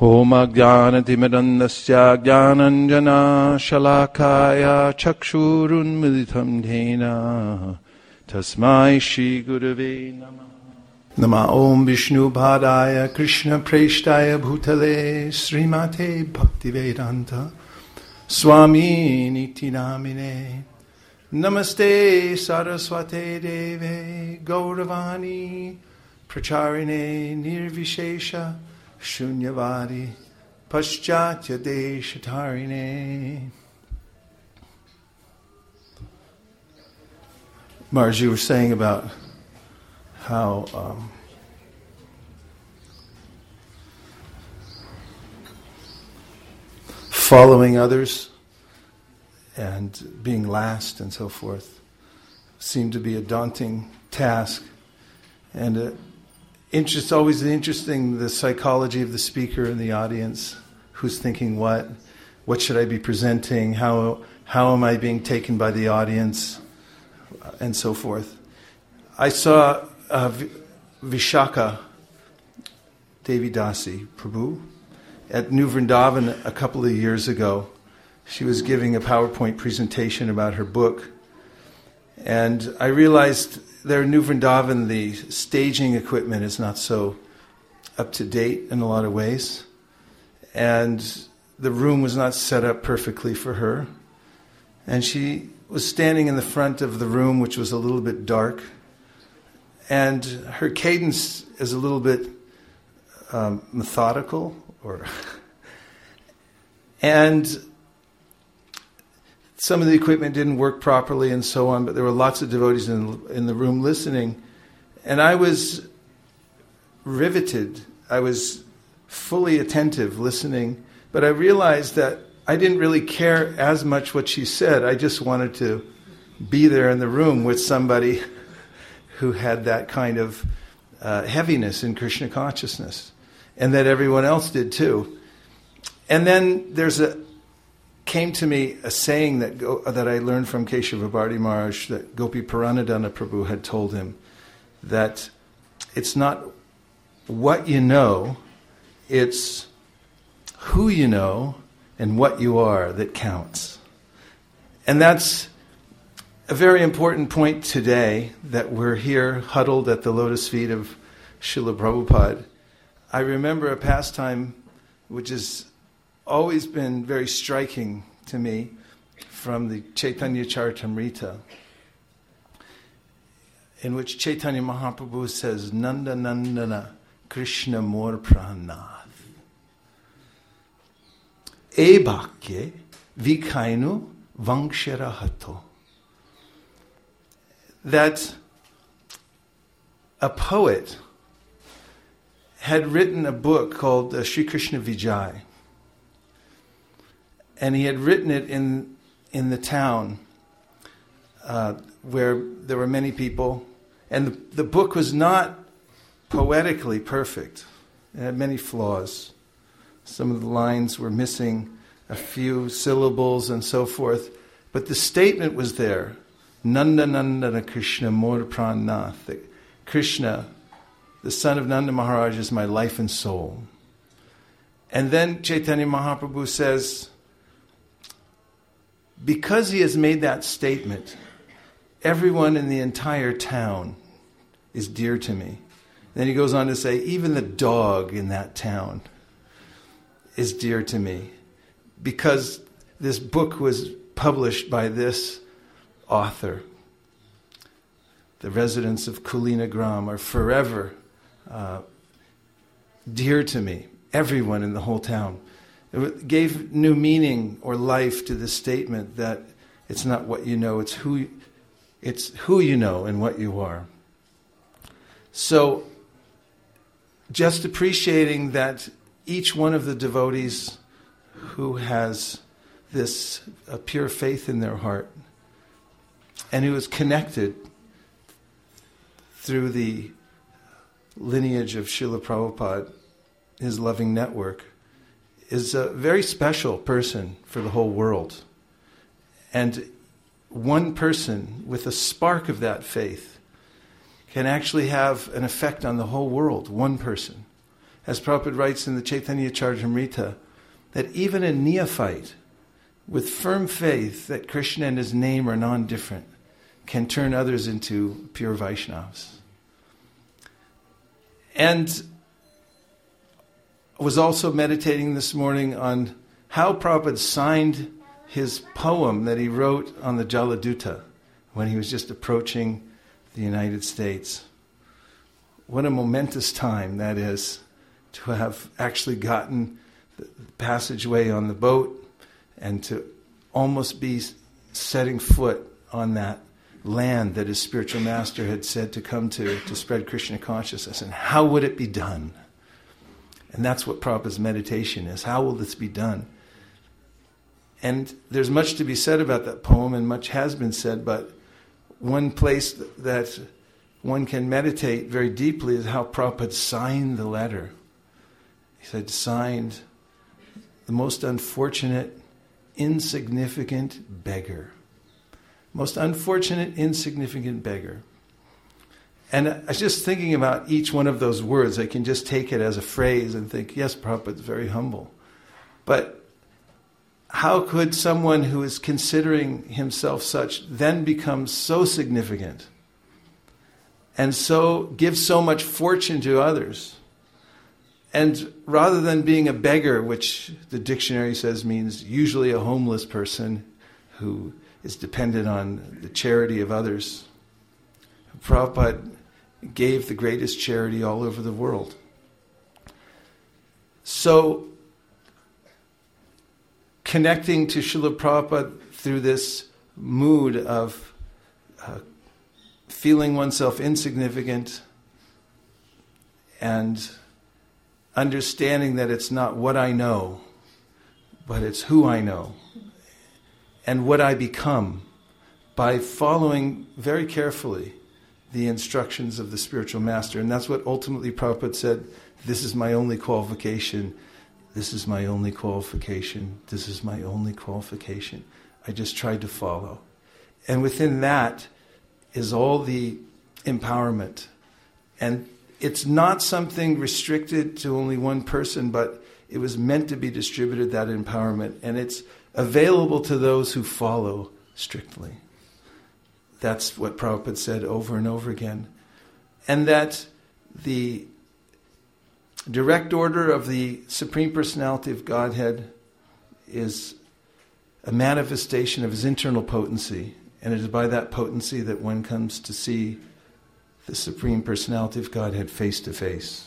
Om Ajnanatimidandasya Jnananjana Shalakaya Chakshurunmilitam Dena Tasmai Shri Gurave Namah. Nama Om Vishnu Padaya Krishna Preshtaya Bhutale Srimate Bhaktivedanta Swami Niti Namine Namaste Saraswate Deve Gauravani Pracharine Nirvishesha Shunyavadi Paschatya Deshatarine. Mars, you were saying about how following others and being last and so forth seemed to be a daunting task. And it's always interesting, the psychology of the speaker and the audience, who's thinking what should I be presenting, how am I being taken by the audience, and so forth. I saw Vishaka Devi Dasi Prabhu at New Vrindavan a couple of years ago. She was giving a PowerPoint presentation about her book, and I realized there in New Vrindavan the staging equipment is not so up to date in a lot of ways, and the room was not set up perfectly for her, and she was standing in the front of the room, which was a little bit dark, and her cadence is a little bit methodical, and some of the equipment didn't work properly and so on, but there were lots of devotees in the room listening. And I was riveted. I was fully attentive, listening. But I realized that I didn't really care as much what she said. I just wanted to be there in the room with somebody who had that kind of heaviness in Krishna consciousness. And that everyone else did too. And then came to me a saying that I learned from Keshava Bharati Maharaj, that Gopi Paranadhana Prabhu had told him, that it's not what you know, it's who you know and what you are that counts. And that's a very important point today, that we're here huddled at the lotus feet of Srila Prabhupada. I remember a pastime which has always been very striking to me from the Chaitanya Charitamrita, in which Chaitanya Mahaprabhu says, Nanda Nandana Krishna Mor Pranath E Bhakye Vikainu Vanksharahato. That a poet had written a book called Sri Krishna Vijay. And he had written it in the town where there were many people. And the book was not poetically perfect. It had many flaws. Some of the lines were missing a few syllables and so forth. But the statement was there. Nanda Nandana Krishna Mor Pranath. That Krishna, the son of Nanda Maharaj, is my life and soul. And then Chaitanya Mahaprabhu says, because he has made that statement, everyone in the entire town is dear to me. Then he goes on to say, even the dog in that town is dear to me, because this book was published by this author. The residents of Kulinagram are forever dear to me, everyone in the whole town. It gave new meaning or life to the statement that it's not what you know, it's who you know and what you are. So, just appreciating that each one of the devotees who has this pure faith in their heart and who is connected through the lineage of Srila Prabhupada, his loving network, is a very special person for the whole world. And one person with a spark of that faith can actually have an effect on the whole world, one person. as Prabhupada writes in the Chaitanya Charitamrita, that even a neophyte with firm faith that Krishna and his name are non-different can turn others into pure Vaishnavas. And I was also meditating this morning on how Prabhupada signed his poem that he wrote on the Jaladuta when he was just approaching the United States. What a momentous time that is, to have actually gotten the passageway on the boat and to almost be setting foot on that land that his spiritual master had said to come to spread Krishna consciousness. And how would it be done? And that's what Prabhupada's meditation is. How will this be done? And there's much to be said about that poem, and much has been said, but one place that one can meditate very deeply is how Prabhupada signed the letter. He said, signed, the most unfortunate, insignificant beggar. Most unfortunate, insignificant beggar. And I was just thinking about each one of those words. I can just take it as a phrase and think, yes, Prabhupada's very humble. But how could someone who is considering himself such then become so significant and so give so much fortune to others? And rather than being a beggar, which the dictionary says means usually a homeless person who is dependent on the charity of others, Prabhupada gave the greatest charity all over the world. So, connecting to Srila Prabhupada through this mood of feeling oneself insignificant and understanding that it's not what I know, but it's who I know and what I become by following very carefully the instructions of the spiritual master. And that's what ultimately Prabhupada said, this is my only qualification. This is my only qualification. This is my only qualification. I just tried to follow. And within that is all the empowerment. And it's not something restricted to only one person, but it was meant to be distributed, that empowerment. And it's available to those who follow strictly. That's what Prabhupada said over and over again. And that the direct order of the Supreme Personality of Godhead is a manifestation of his internal potency. And it is by that potency that one comes to see the Supreme Personality of Godhead face to face.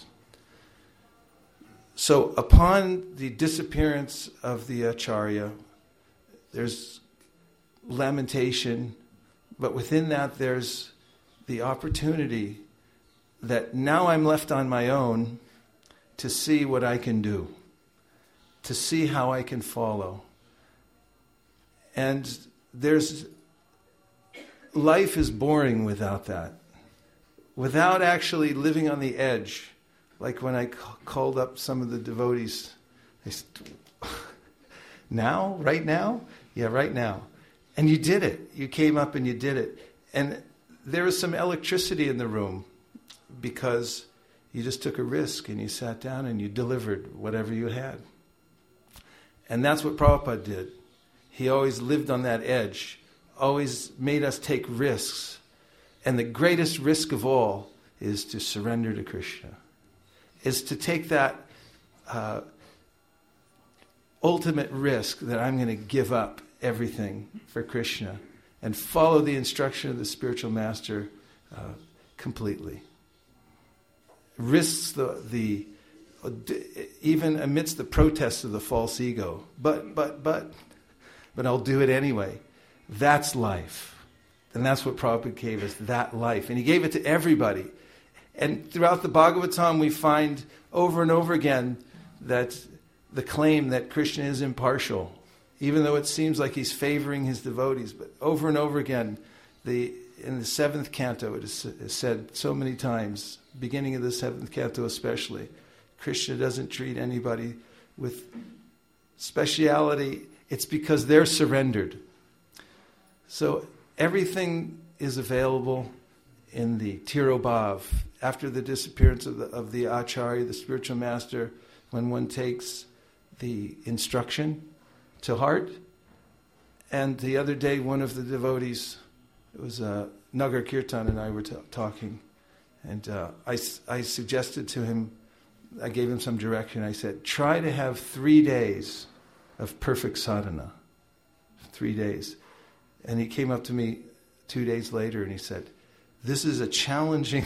So upon the disappearance of the Acharya, there's lamentation, but within that there's the opportunity that now I'm left on my own to see what I can do, to see how I can follow. And life is boring without that. Without actually living on the edge, like when I called up some of the devotees, they said, now? Right now? Yeah, right now. And you did it. You came up and you did it. And there was some electricity in the room because you just took a risk and you sat down and you delivered whatever you had. And that's what Prabhupada did. He always lived on that edge, always made us take risks. And the greatest risk of all is to surrender to Krishna, is to take that ultimate risk that I'm going to give up everything for Krishna and follow the instruction of the spiritual master completely. Risks the even amidst the protests of the false ego. But I'll do it anyway. That's life. And that's what Prabhupada gave us, that life. And he gave it to everybody. And throughout the Bhagavatam, we find over and over again that the claim that Krishna is impartial, even though it seems like he's favoring his devotees. But over and over again, in the 7th canto, it is said so many times, beginning of the 7th canto especially, Krishna doesn't treat anybody with speciality. It's because they're surrendered. So everything is available. in the Tirobhav, after the disappearance of the Acharya, the spiritual master, when one takes the instruction to heart. And the other day, one of the devotees, it was Nagar Kirtan, and I were talking, and I suggested to him, I gave him some direction. I said, try to have 3 days of perfect sadhana. 3 days. And he came up to me 2 days later and he said, this is a challenging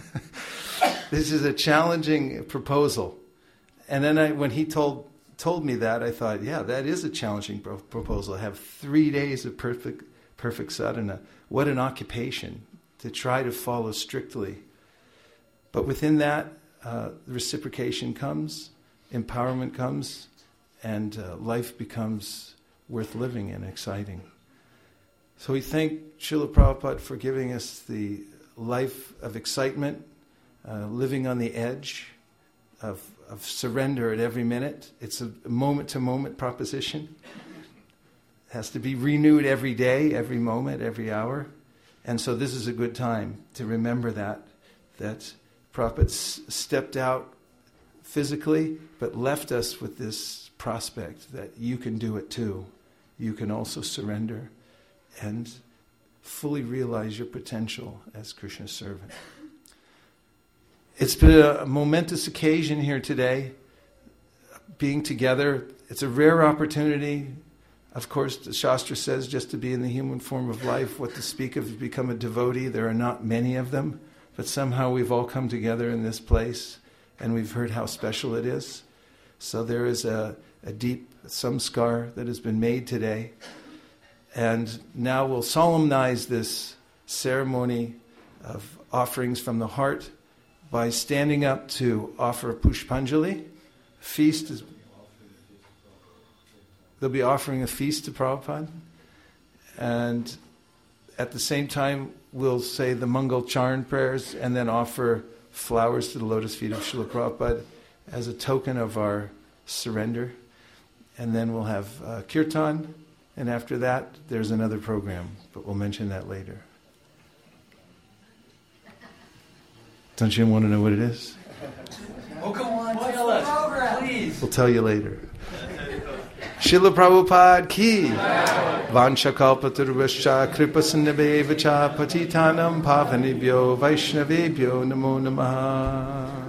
proposal. And then when he told me that, I thought, yeah, that is a challenging proposal. Have 3 days of perfect sadhana. What an occupation to try to follow strictly. But within that, reciprocation comes, empowerment comes, and life becomes worth living and exciting. So we thank Srila Prabhupada for giving us the life of excitement, living on the edge of surrender at every minute. It's a moment-to-moment proposition. It has to be renewed every day, every moment, every hour. And so this is a good time to remember that Prabhupada stepped out physically, but left us with this prospect that you can do it too. You can also surrender and fully realize your potential as Krishna's servant. It's been a momentous occasion here today, being together. It's a rare opportunity. Of course, the Shastra says just to be in the human form of life, what to speak of, become a devotee. There are not many of them, but somehow we've all come together in this place, and we've heard how special it is. So there is a deep samskar that has been made today. And now we'll solemnize this ceremony of offerings from the heart by standing up to offer Pushpanjali. Feast. They'll be offering a feast to Prabhupada. And at the same time, we'll say the Mangal Charan prayers and then offer flowers to the lotus feet of Srila Prabhupada as a token of our surrender. And then we'll have kirtan. And after that, there's another program, but we'll mention that later. Don't you want to know what it is? Oh, come on, tell us, please. We'll tell you later. Srila Prabhupada ki. Vansha kalpatarvascha kripasinnavevacha patitanam pavanibhyo vaishnavebhyo namo namaha.